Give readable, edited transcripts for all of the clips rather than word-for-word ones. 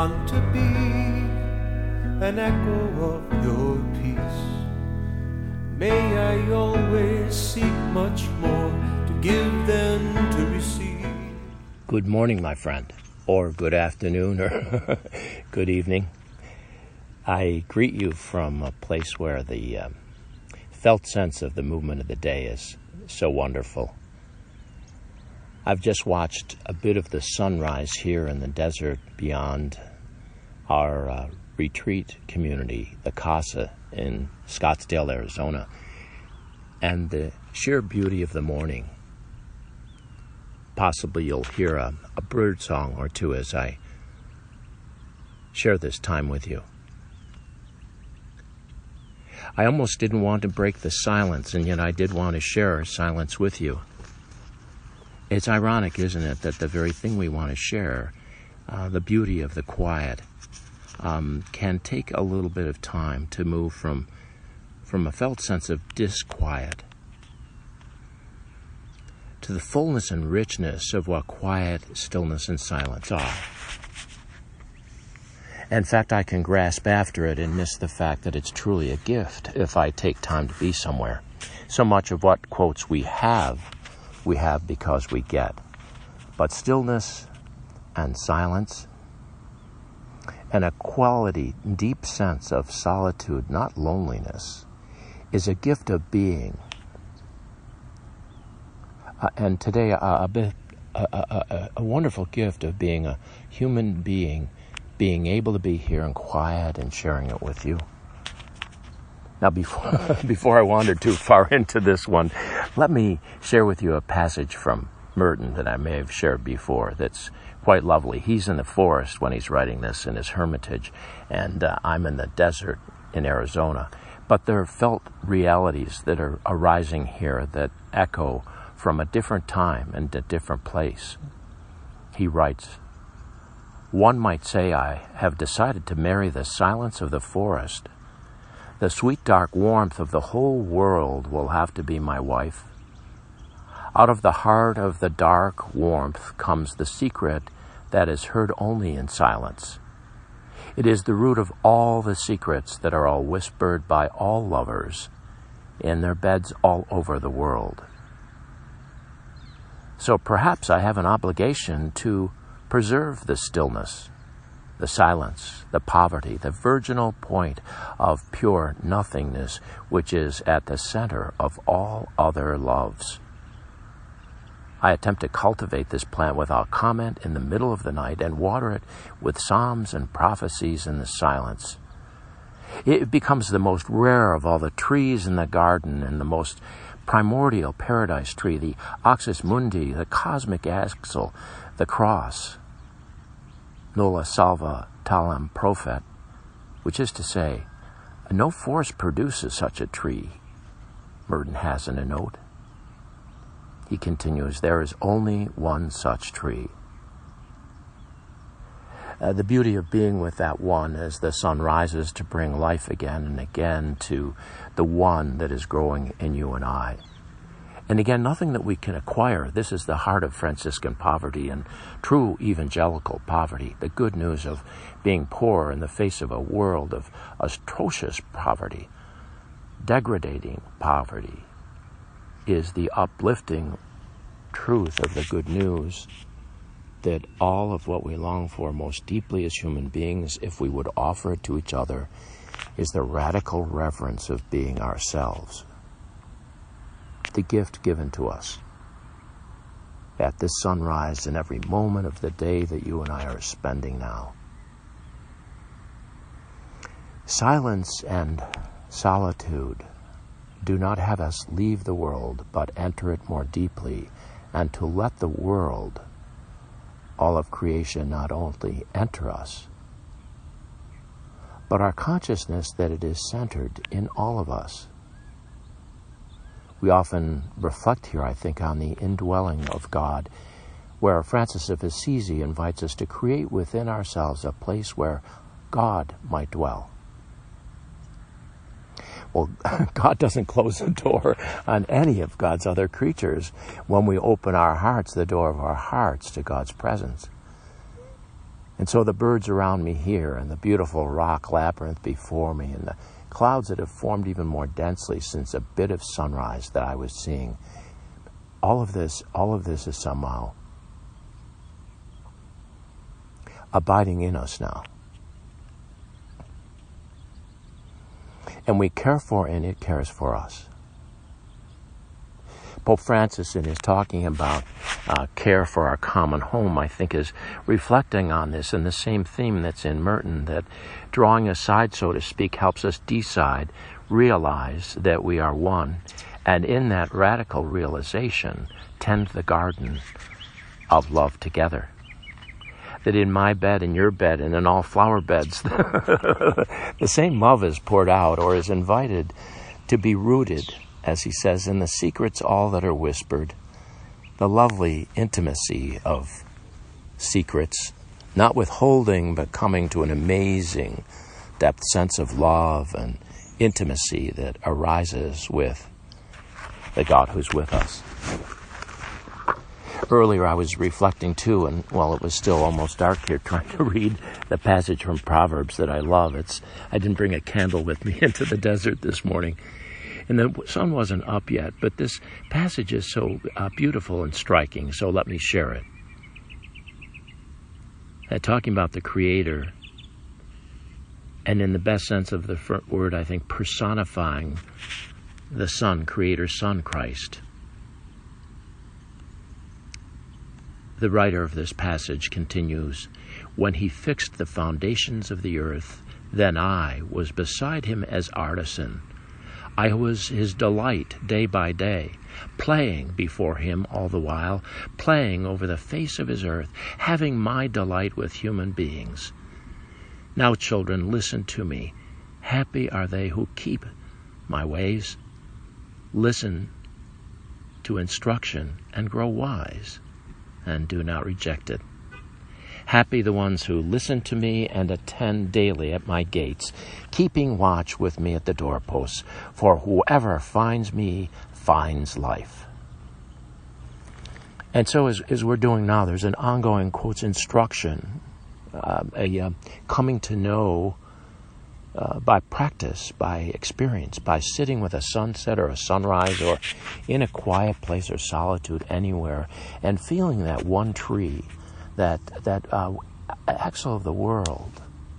want to be an echo of your peace. May I always seek much more to give than to receive. Good morning, my friend, or good afternoon, or good evening. I greet you from a place where the felt sense of the movement of the day is so wonderful. I've just watched a bit of the sunrise here in the desert beyond our retreat community, the Casa in Scottsdale, Arizona, and the sheer beauty of the morning. Possibly you'll hear a bird song or two as I share this time with you. I almost didn't want to break the silence, and yet I did want to share silence with you. It's ironic, isn't it, that the very thing we want to share, the beauty of the quiet, can take a little bit of time to move from a felt sense of disquiet to the fullness and richness of what quiet, stillness, and silence are. In fact, I can grasp after it and miss the fact that it's truly a gift if I take time to be somewhere. So much of what, quotes, we have because we get. But stillness and silence and a quality, deep sense of solitude, not loneliness, is a gift of being. And today, a wonderful gift of being a human being able to be here in quiet and sharing it with you. Now, before I wander too far into this one, let me share with you a passage from Merton that I may have shared before that's quite lovely. He's in the forest when he's writing this in his hermitage, and I'm in the desert in Arizona. But there are felt realities that are arising here that echo from a different time and a different place. He writes, "One might say I have decided to marry the silence of the forest. The sweet dark warmth of the whole world will have to be my wife. Out of the heart of the dark warmth comes the secret that is heard only in silence. It is the root of all the secrets that are all whispered by all lovers in their beds all over the world. So perhaps I have an obligation to preserve the stillness, the silence, the poverty, the virginal point of pure nothingness, which is at the center of all other loves. I attempt to cultivate this plant without comment in the middle of the night and water it with psalms and prophecies in the silence. It becomes the most rare of all the trees in the garden and the most primordial paradise tree, the Oxus Mundi, the cosmic axle, the cross, Nulla salva talem profet, which is to say, no force produces such a tree," Merton has in a note. He continues, "There is only one such tree." The beauty of being with that one as the sun rises to bring life again and again to the one that is growing in you and I. And again, nothing that we can acquire. This is the heart of Franciscan poverty and true evangelical poverty. The good news of being poor in the face of a world of atrocious poverty, degrading poverty, is the uplifting truth of the good news that all of what we long for most deeply as human beings, if we would offer it to each other, is the radical reverence of being ourselves. The gift given to us at this sunrise and every moment of the day that you and I are spending now. Silence and solitude do not have us leave the world, but enter it more deeply, and to let the world, all of creation, not only enter us, but our consciousness that it is centered in all of us. We often reflect here, I think, on the indwelling of God, where Francis of Assisi invites us to create within ourselves a place where God might dwell. Well, God doesn't close the door on any of God's other creatures when we open our hearts, the door of our hearts to God's presence. And so the birds around me here, and the beautiful rock labyrinth before me, and the clouds that have formed even more densely since a bit of sunrise that I was seeing, all of this is somehow abiding in us now. And we care for, and it cares for us. Pope Francis, in his talking about care for our common home, I think is reflecting on this and the same theme that's in Merton, that drawing aside, so to speak, helps us decide, realize that we are one, and in that radical realization, tend the garden of love together. That in my bed, in your bed, and in all flower beds, the same love is poured out or is invited to be rooted, as he says, in the secrets all that are whispered, the lovely intimacy of secrets, not withholding, but coming to an amazing depth sense of love and intimacy that arises with the God who's with us. Earlier I was reflecting too, and while it was still almost dark here, trying to read the passage from Proverbs that I love. I didn't bring a candle with me into the desert this morning, and the sun wasn't up yet, but this passage is so beautiful and striking, so let me share it. Talking about the Creator, and in the best sense of the word, I think, personifying the Son, Creator's Son, Christ. The writer of this passage continues, "When he fixed the foundations of the earth, then I was beside him as artisan. I was his delight day by day, playing before him all the while, playing over the face of his earth, having my delight with human beings. Now, children, listen to me. Happy are they who keep my ways. Listen to instruction and grow wise, and do not reject it. Happy the ones who listen to me and attend daily at my gates, keeping watch with me at the doorposts, for whoever finds me finds life." And so as we're doing now, there's an ongoing, quotes, instruction, a coming to know by practice, by experience, by sitting with a sunset or a sunrise or in a quiet place or solitude anywhere and feeling that one tree, that axle of the world,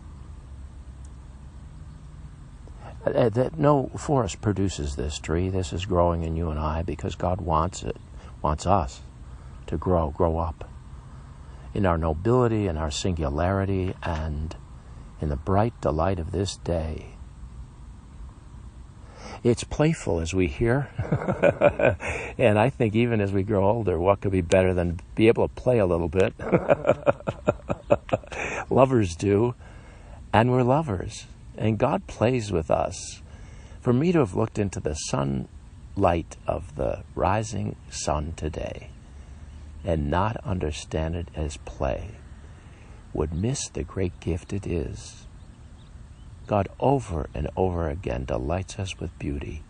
that no forest produces this tree. This is growing in you and I because God wants us to grow up in our nobility and our singularity and in the bright delight of this day. It's playful, as we hear. And I think even as we grow older, what could be better than be able to play a little bit? Lovers do, and we're lovers. And God plays with us. For me to have looked into the sunlight of the rising sun today and not understand it as play would miss the great gift it is. God over and over again delights us with beauty.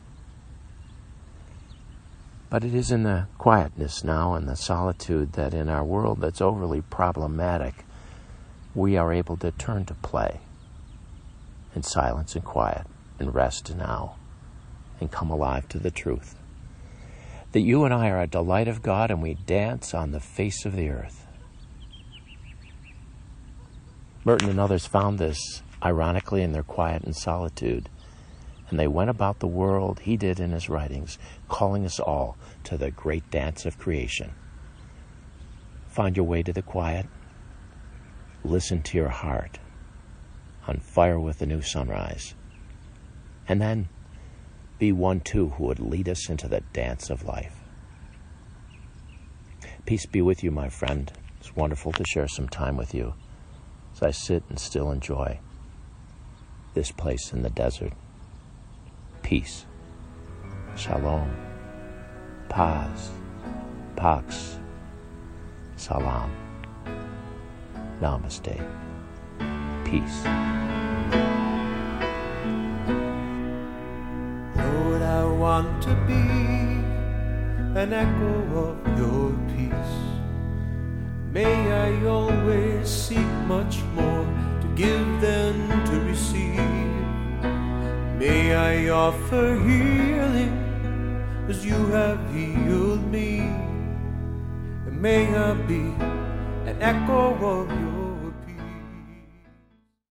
But it is in the quietness now and the solitude that in our world that's overly problematic, we are able to turn to play in silence and quiet and rest now and come alive to the truth. That you and I are a delight of God and we dance on the face of the earth. Merton and others found this, ironically, in their quiet and solitude. And they went about the world, he did in his writings, calling us all to the great dance of creation. Find your way to the quiet. Listen to your heart, on fire with the new sunrise. And then be one too who would lead us into the dance of life. Peace be with you, my friend. It's wonderful to share some time with you as I sit and still enjoy this place in the desert. Peace. Shalom. Paz. Pax. Salam. Namaste. Peace. Lord, I want to be an echo of your peace. May I always seek much more to give than to receive. May I offer healing as you have healed me. And may I be an echo of your